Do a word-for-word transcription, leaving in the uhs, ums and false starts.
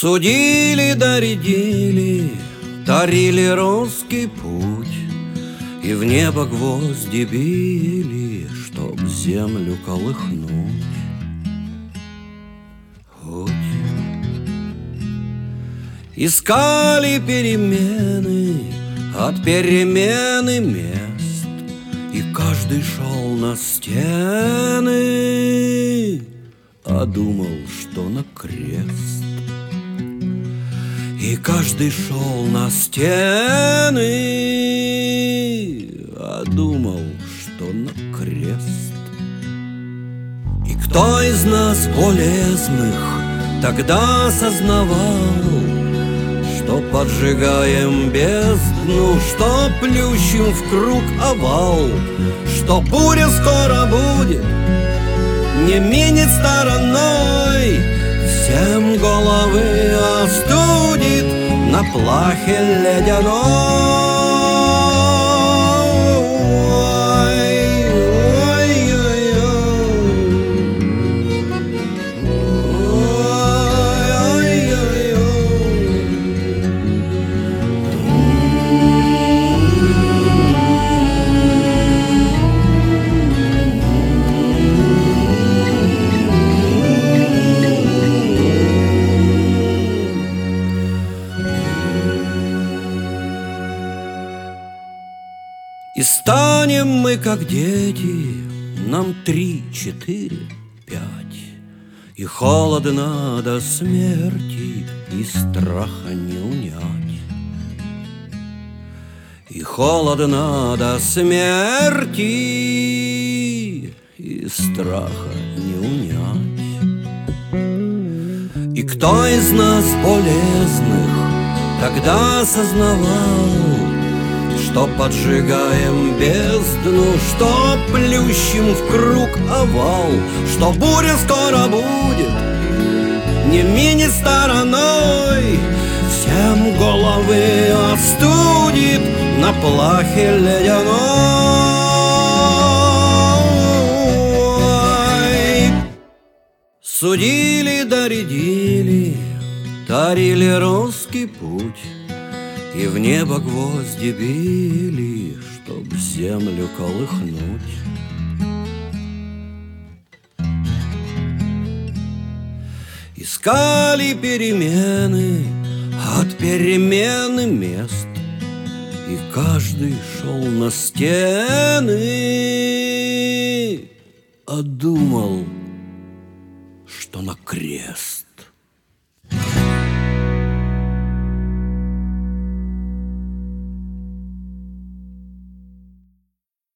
Судили, доредили, тарили русский путь, и в небо гвозди били, чтоб землю колыхнуть. Путь. Искали перемены от перемены мест, и каждый шел на стены, а думал, что на крест. И каждый шел на стены, а думал, что на крест. И кто из нас полезных тогда осознавал, что поджигаем бездну, что плющим в круг овал, что буря скоро будет, не минет стороной, всем головы остудит на плахе ледяной. И станем мы, как дети, нам три, четыре, пять, и холодно до смерти, и страха не унять. И холодно до смерти, и страха не унять. И кто из нас полезных тогда осознавал, что поджигаем бездну, что плющим в круг овал, что буря скоро будет, не минет стороной, всем головы остудит на плахе ледяной. Судили, доредили, тарили русский путь, и в небо гвозди били, чтоб землю колыхнуть. Искали перемены от перемены мест, и каждый шел на стены, а думал, что на крест.